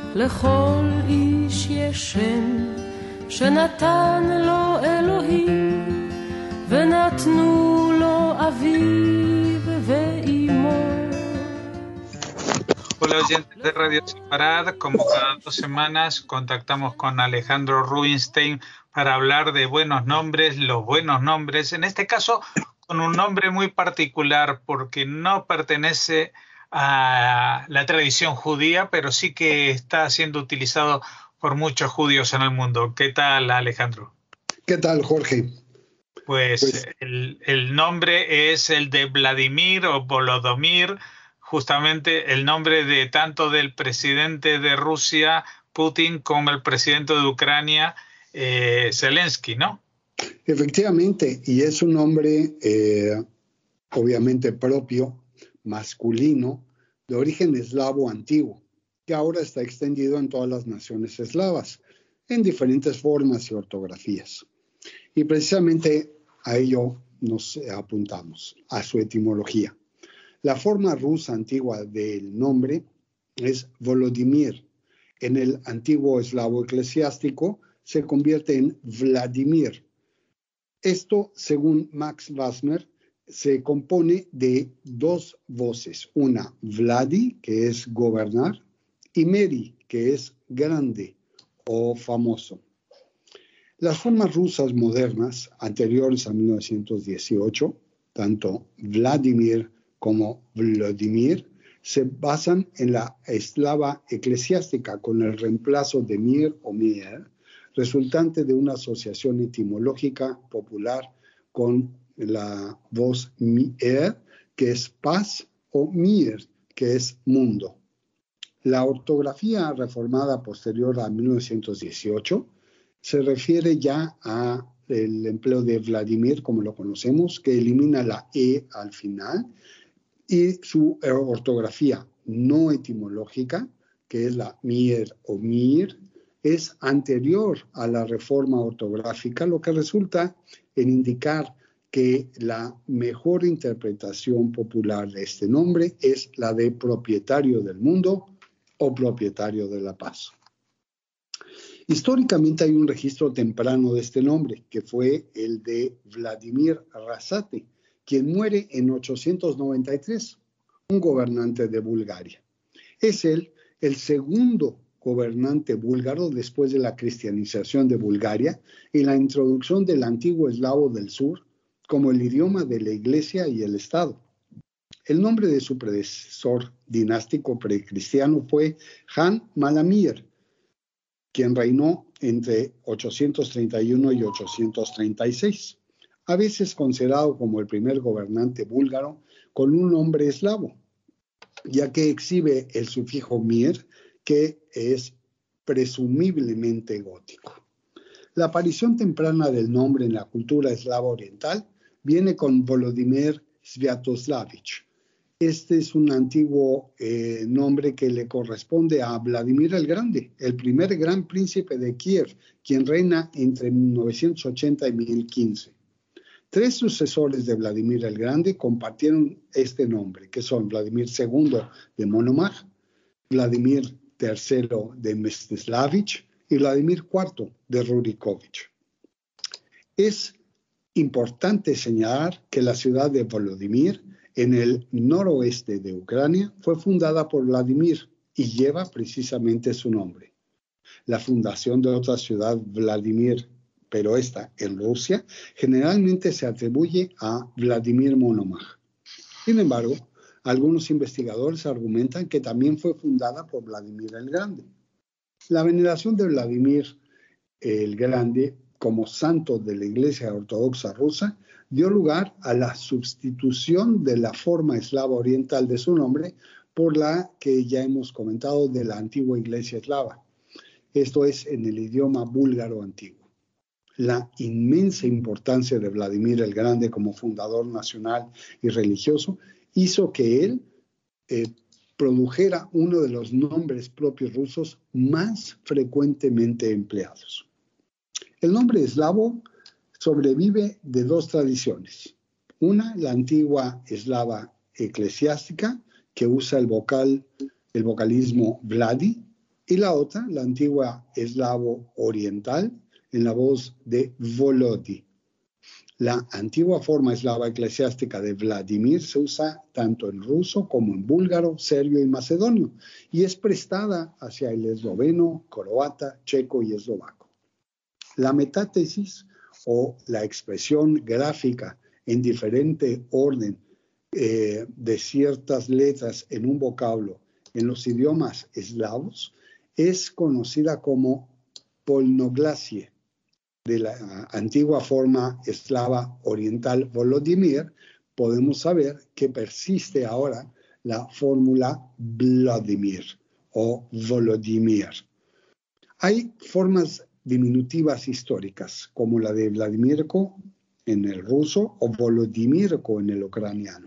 לכל איש יש שם שנתן לו אלוהים ונתנו לו אביו ואימו. Hola oyentes de Radio Separad, como cada 2 semanas contactamos con Alejandro Rubinstein para hablar de buenos nombres, los buenos nombres, en este caso con un nombre muy particular porque no pertenece a la tradición judía, pero sí que está siendo utilizado por muchos judíos en el mundo. ¿Qué tal, Alejandro? ¿Qué tal, Jorge? Pues el nombre es el de Vladimir o Volodymyr, justamente el nombre de tanto del presidente de Rusia, Putin, como el presidente de Ucrania, Zelensky, ¿no? Efectivamente, y es un nombre obviamente propio, masculino, de origen eslavo antiguo, que ahora está extendido en todas las naciones eslavas, en diferentes formas y ortografías. Y precisamente a ello nos apuntamos, a su etimología. La forma rusa antigua del nombre es Volodymyr. En el antiguo eslavo eclesiástico se convierte en Vladimir. Esto, según Max Wassmer, se compone de dos voces. Una, Vladi, que es gobernar, y Meri, que es grande o famoso. Las formas rusas modernas, anteriores a 1918, tanto Vladimir como Volodymyr, se basan en la eslava eclesiástica con el reemplazo de mir o mier, resultante de una asociación etimológica popular con la voz mier, que es paz, o mir, que es mundo. La ortografía reformada posterior a 1918 se refiere ya al empleo de Vladimir, como lo conocemos, que elimina la E al final, y su ortografía no etimológica, que es la mier o mir, es anterior a la reforma ortográfica, lo que resulta en indicar que la mejor interpretación popular de este nombre es la de propietario del mundo o propietario de la paz. Históricamente hay un registro temprano de este nombre, que fue el de Vladimir Rasate, quien muere en 893, un gobernante de Bulgaria. Es él el segundo gobernante búlgaro después de la cristianización de Bulgaria y la introducción del antiguo eslavo del sur como el idioma de la Iglesia y el Estado. El nombre de su predecesor dinástico precristiano fue Han Malamir, quien reinó entre 831 y 836, a veces considerado como el primer gobernante búlgaro con un nombre eslavo, ya que exhibe el sufijo mir, que es presumiblemente gótico. La aparición temprana del nombre en la cultura eslava oriental viene con Volodymyr Sviatoslavich. Este es un antiguo nombre que le corresponde a Vladimir el Grande, el primer gran príncipe de Kiev, quien reina entre 980 y 1015. Tres sucesores de Vladimir el Grande compartieron este nombre, que son Vladimir II de Monomach, Vladimir III de Mstislavich y Vladimir IV de Rurikovich. Es importante señalar que la ciudad de Volodymyr, en el noroeste de Ucrania, fue fundada por Vladimir y lleva precisamente su nombre. La fundación de otra ciudad, Vladimir, pero esta en Rusia, generalmente se atribuye a Vladimir Monomach. Sin embargo, algunos investigadores argumentan que también fue fundada por Vladimir el Grande. La veneración de Vladimir el Grande como santo de la Iglesia Ortodoxa rusa dio lugar a la sustitución de la forma eslava oriental de su nombre por la que ya hemos comentado de la antigua Iglesia eslava. Esto es en el idioma búlgaro antiguo. La inmensa importancia de Vladimir el Grande como fundador nacional y religioso hizo que él produjera uno de los nombres propios rusos más frecuentemente empleados. El nombre eslavo sobrevive de dos tradiciones. Una, la antigua eslava eclesiástica, que usa el vocalismo Vladi, Y la otra, la antigua eslavo oriental, en la voz de Volodi. La antigua forma eslava eclesiástica de Vladimir se usa tanto en ruso como en búlgaro, serbio y macedonio, y es prestada hacia el esloveno, croata, checo y eslovaco. La metátesis o la expresión gráfica en diferente orden de ciertas letras en un vocablo en los idiomas eslavos es conocida como polnoglasie, de la antigua forma eslava oriental Volodymyr. Podemos saber que persiste ahora la fórmula Vladimir o Volodymyr. Hay formas diminutivas históricas, como la de Vladimirko en el ruso o Volodymyrko en el ucraniano.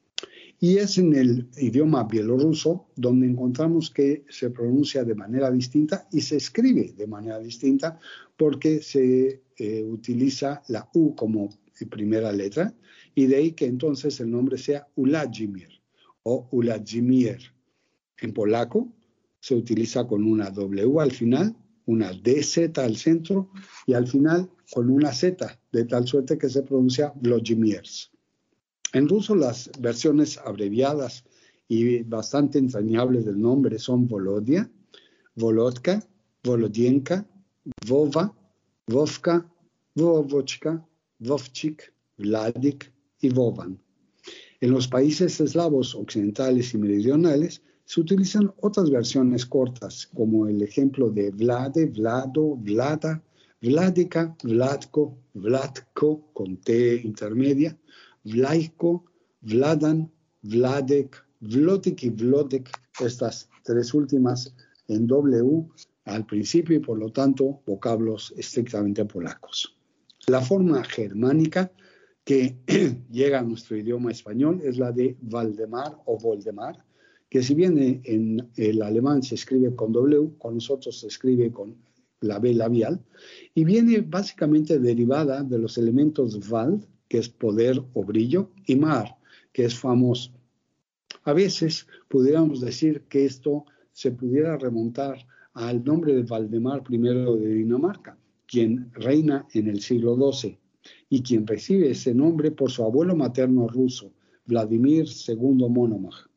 Y es en el idioma bielorruso donde encontramos que se pronuncia de manera distinta y se escribe de manera distinta porque se utiliza la U como primera letra, y de ahí que entonces el nombre sea Uladzimir o Uladzimir. En polaco se utiliza con una W al final, una DZ al centro y al final con una Z, de tal suerte que se pronuncia Vladimirs. En ruso las versiones abreviadas y bastante entrañables del nombre son Volodia, Volodka, Volodienka, Vova, Vovka, Vovochka, Vovchik, Vladik y Vovan. En los países eslavos occidentales y meridionales se utilizan otras versiones cortas, como el ejemplo de Vlade, Vlado, Vlada, Vladika, Vladko, Vladko con T intermedia, Vlaiko, Vladan, Vladek, Vlodik y Vlodek, estas tres últimas en W al principio y por lo tanto vocablos estrictamente polacos. La forma germánica que llega a nuestro idioma español es la de Valdemar o Voldemar, que si bien en el alemán se escribe con W, con nosotros se escribe con la B labial, y viene básicamente derivada de los elementos Wald, que es poder o brillo, y Mar, que es famoso. A veces pudiéramos decir que esto se pudiera remontar al nombre de Valdemar I de Dinamarca, quien reina en el siglo XII, y quien recibe ese nombre por su abuelo materno ruso, Vladimir II Monomach.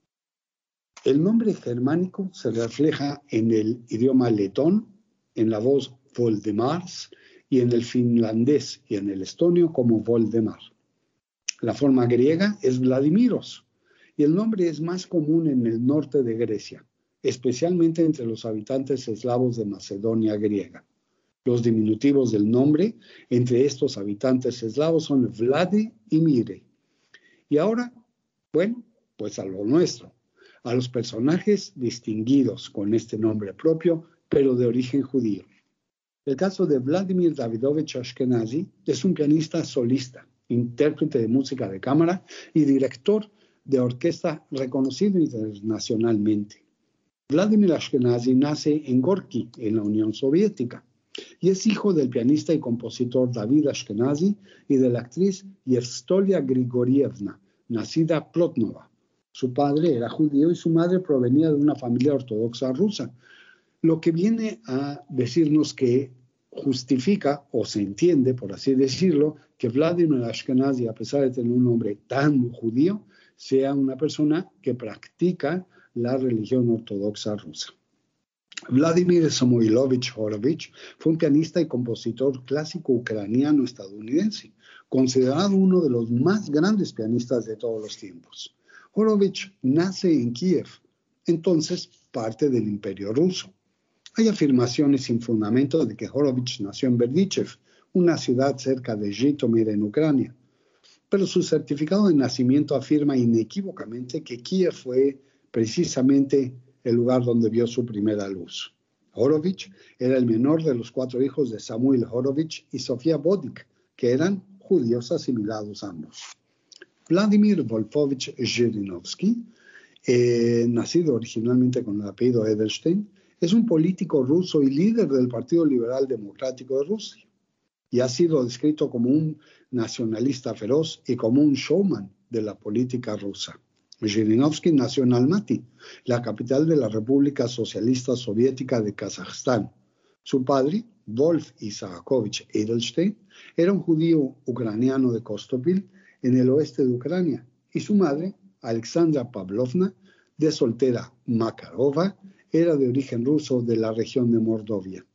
El nombre germánico se refleja en el idioma letón, en la voz Voldemars, y en el finlandés y en el estonio como Voldemar. La forma griega es Vladimiros, y el nombre es más común en el norte de Grecia, especialmente entre los habitantes eslavos de Macedonia griega. Los diminutivos del nombre entre estos habitantes eslavos son Vlade y Mire. Y ahora, bueno, pues a lo nuestro, a los personajes distinguidos con este nombre propio, pero de origen judío. El caso de Vladimir Davidovich Ashkenazi es un pianista solista, intérprete de música de cámara y director de orquesta reconocido internacionalmente. Vladimir Ashkenazi nace en Gorky, en la Unión Soviética, y es hijo del pianista y compositor David Ashkenazi y de la actriz Yerstolia Grigorievna, nacida Plotnova. Su padre era judío y su madre provenía de una familia ortodoxa rusa, lo que viene a decirnos que justifica, o se entiende, por así decirlo, que Vladimir Ashkenazi, a pesar de tener un nombre tan judío, sea una persona que practica la religión ortodoxa rusa. Vladimir Samoilovich Horovich fue un pianista y compositor clásico ucraniano estadounidense, considerado uno de los más grandes pianistas de todos los tiempos. Horovich nace en Kiev, entonces parte del Imperio Ruso. Hay afirmaciones sin fundamento de que Horovich nació en Berdichev, una ciudad cerca de Zhytomyr en Ucrania, pero su certificado de nacimiento afirma inequívocamente que Kiev fue precisamente el lugar donde vio su primera luz. Horovich era el menor de los 4 hijos de Samuel Horovich y Sofía Bodik, que eran judíos asimilados ambos. Vladimir Wolfovich Zhirinovsky, nacido originalmente con el apellido Edelstein, es un político ruso y líder del Partido Liberal Democrático de Rusia, y ha sido descrito como un nacionalista feroz y como un showman de la política rusa. Zhirinovsky nació en Almaty, la capital de la República Socialista Soviética de Kazajstán. Su padre, Wolf Isaakovich Edelstein, era un judío ucraniano de Kostopil, en el oeste de Ucrania, y su madre, Alexandra Pavlovna, de soltera Makarova, era de origen ruso de la región de Mordovia.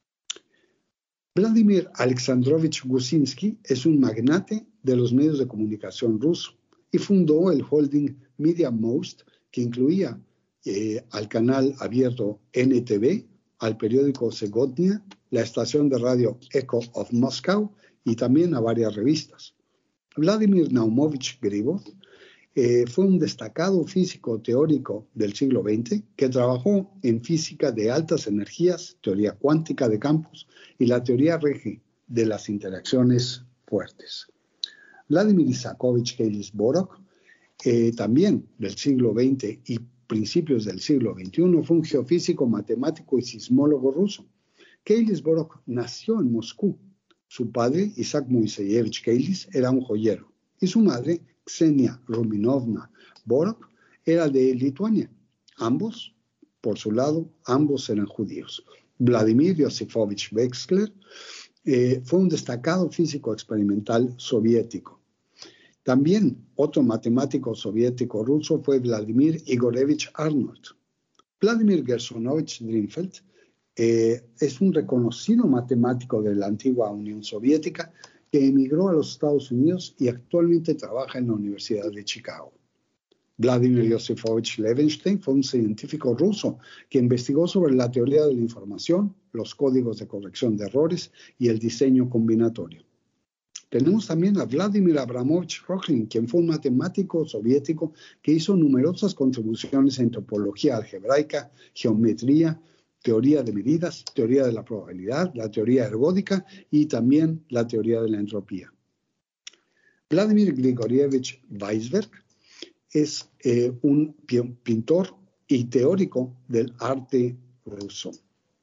Vladimir Alexandrovich Gusinsky es un magnate de los medios de comunicación ruso y fundó el holding Media Most, que incluía al canal abierto NTV, al periódico Segodnia, la estación de radio Echo of Moscow y también a varias revistas. Vladimir Naumovich Gribov fue un destacado físico teórico del siglo XX que trabajó en física de altas energías, teoría cuántica de campos y la teoría Rege de las interacciones fuertes. Vladimir Isakovich Keilis-Borok, también del siglo XX y principios del siglo XXI, fue un geofísico, matemático y sismólogo ruso. Keilis-Borok nació en Moscú. Su padre, Isaac Moiseyevich Keilis, era un joyero y su madre, Ksenia Ruminovna Borok, era de Lituania. Ambos, por su lado, ambos eran judíos. Vladimir Yosifovich Wexler fue un destacado físico experimental soviético. También otro matemático soviético ruso fue Vladimir Igorevich Arnold. Vladimir Gersonovich Drinfeld es un reconocido matemático de la antigua Unión Soviética que emigró a los Estados Unidos y actualmente trabaja en la Universidad de Chicago. Vladimir Yosifovich Levenstein fue un científico ruso que investigó sobre la teoría de la información, los códigos de corrección de errores y el diseño combinatorio. Tenemos también a Vladimir Abramovich Rokhlin, quien fue un matemático soviético que hizo numerosas contribuciones en topología algebraica, geometría, teoría de medidas, teoría de la probabilidad, la teoría ergódica y también la teoría de la entropía. Vladimir Grigorievich Weisberg es un pintor y teórico del arte ruso.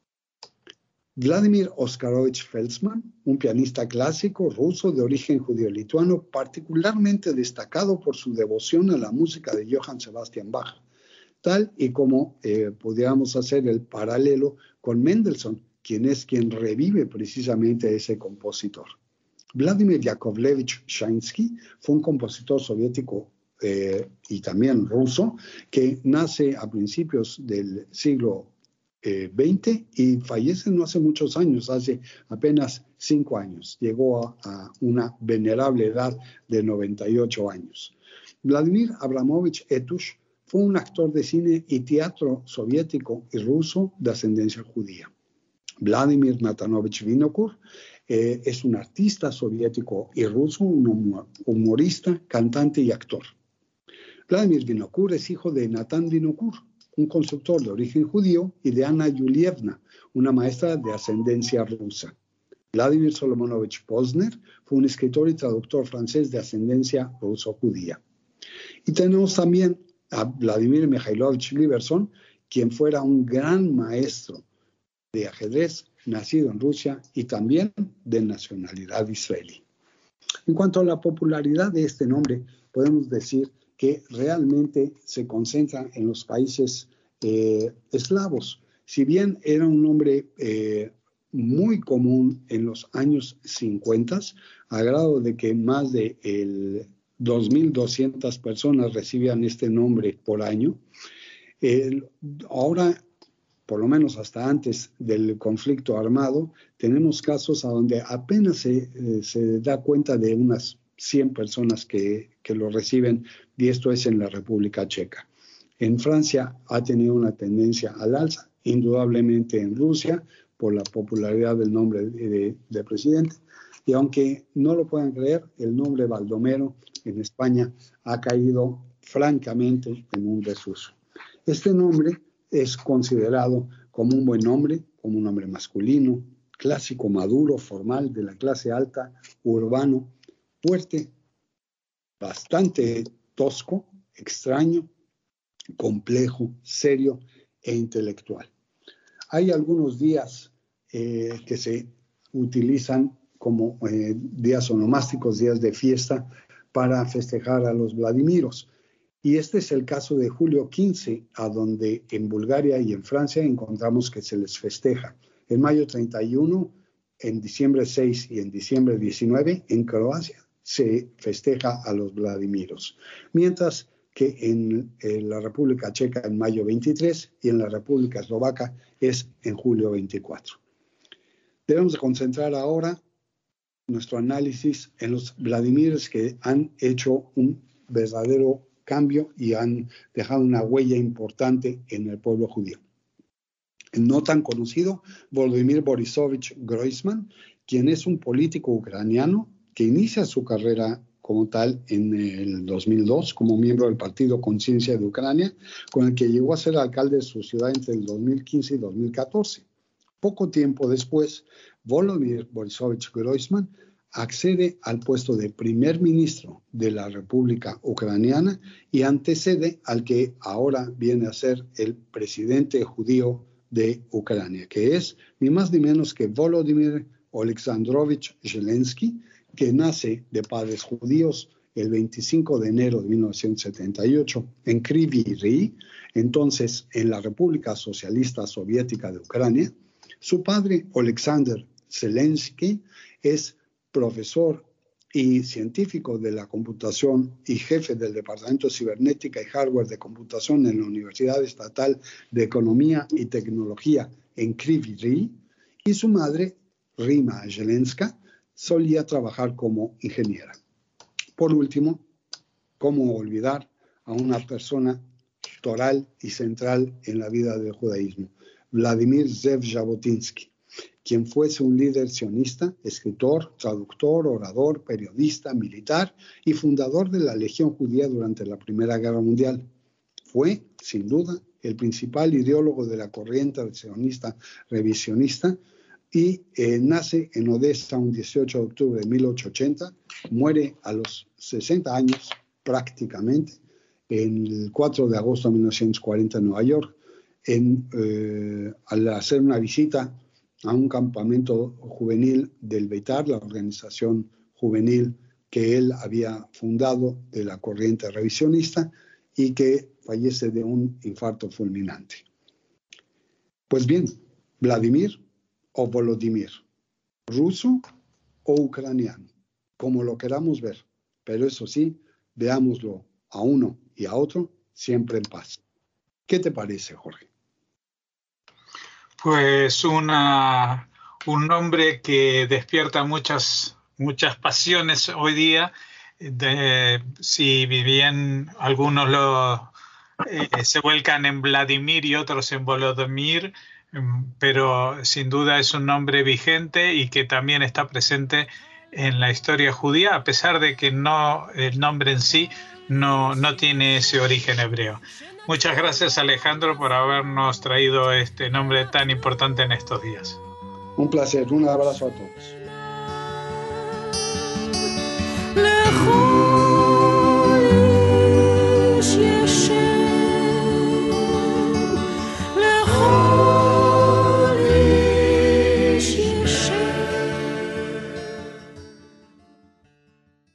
Vladimir Oskarovich Felsman, un pianista clásico ruso de origen judío-lituano, particularmente destacado por su devoción a la música de Johann Sebastian Bach, tal y como pudiéramos hacer el paralelo con Mendelssohn, quien revive precisamente a ese compositor. Vladimir Yakovlevich Shainsky fue un compositor soviético y también ruso que nace a principios del siglo XX y fallece no hace muchos años, hace apenas 5 años. Llegó a una venerable edad de 98 años. Vladimir Abramovich Etush fue un actor de cine y teatro soviético y ruso de ascendencia judía. Vladimir Natanovich Vinokur es un artista soviético y ruso, un humorista, cantante y actor. Vladimir Vinokur es hijo de Natan Vinokur, un constructor de origen judío, y de Anna Yulievna, una maestra de ascendencia rusa. Vladimir Solomonovich Posner fue un escritor y traductor francés de ascendencia ruso-judía. Y tenemos también a Vladimir Mikhailovich Liberson, quien fuera un gran maestro de ajedrez, nacido en Rusia y también de nacionalidad israelí. En cuanto a la popularidad de este nombre, podemos decir que realmente se concentra en los países eslavos. Si bien era un nombre muy común en los años 50, a grado de que más de 2.200 personas recibían este nombre por año, ahora, por lo menos hasta antes del conflicto armado, tenemos casos a donde apenas se da cuenta de unas 100 personas que lo reciben, y esto es en la República Checa. En Francia ha tenido una tendencia al alza, indudablemente en Rusia, por la popularidad del nombre de presidente, y aunque no lo puedan creer, el nombre Baldomero en España ha caído francamente en un desuso. Este nombre es considerado como un buen nombre, como un nombre masculino, clásico, maduro, formal, de la clase alta, urbano, fuerte, bastante tosco, extraño, complejo, serio e intelectual. Hay algunos días que se utilizan como días onomásticos, días de fiesta, para festejar a los Vladimiros. Y este es el caso de julio 15, a donde en Bulgaria y en Francia encontramos que se les festeja. En mayo 31, en diciembre 6 y en diciembre 19, en Croacia se festeja a los Vladimiros. Mientras que en la República Checa en mayo 23 y en la República Eslovaca es en julio 24. Debemos de concentrar ahora nuestro análisis en los Vladimirs que han hecho un verdadero cambio y han dejado una huella importante en el pueblo judío. El no tan conocido Volodymyr Borisovich Groisman, quien es un político ucraniano que inicia su carrera como tal en el 2002 como miembro del partido Conciencia de Ucrania, con el que llegó a ser alcalde de su ciudad entre el 2015 y 2014. Poco tiempo después, Volodymyr Borisovich Groisman accede al puesto de primer ministro de la República Ucraniana y antecede al que ahora viene a ser el presidente judío de Ucrania, que es ni más ni menos que Volodymyr Alexandrovich Zelensky, que nace de padres judíos el 25 de enero de 1978 en Kryvyi Rih, entonces en la República Socialista Soviética de Ucrania. Su padre, Alexander Zelensky, es profesor y científico de la computación y jefe del Departamento de Cibernética y Hardware de Computación en la Universidad Estatal de Economía y Tecnología en Kryvyi Rih, y su madre, Rima Zelenska, solía trabajar como ingeniera. Por último, ¿cómo olvidar a una persona toral y central en la vida del judaísmo? Vladimir Zev Jabotinsky, quien fuese un líder sionista, escritor, traductor, orador, periodista, militar y fundador de la Legión Judía durante la Primera Guerra Mundial. Fue, sin duda, el principal ideólogo de la corriente sionista revisionista y nace en Odessa un 18 de octubre de 1880, muere a los 60 años prácticamente, el 4 de agosto de 1940 en Nueva York, al hacer una visita a un campamento juvenil del Beitar, la organización juvenil que él había fundado de la corriente revisionista y que fallece de un infarto fulminante. Pues bien, Vladimir o Volodymyr, ruso o ucraniano, como lo queramos ver, pero eso sí, veámoslo a uno y a otro siempre en paz. ¿Qué te parece, Jorge? Pues un nombre que despierta muchas pasiones hoy día. Si bien algunos se vuelcan en Vladimir y otros en Volodymyr, pero sin duda es un nombre vigente y que también está presente en la historia judía, a pesar de que el nombre en sí no tiene ese origen hebreo. Muchas gracias, Alejandro, por habernos traído este nombre tan importante en estos días. Un placer, un abrazo a todos.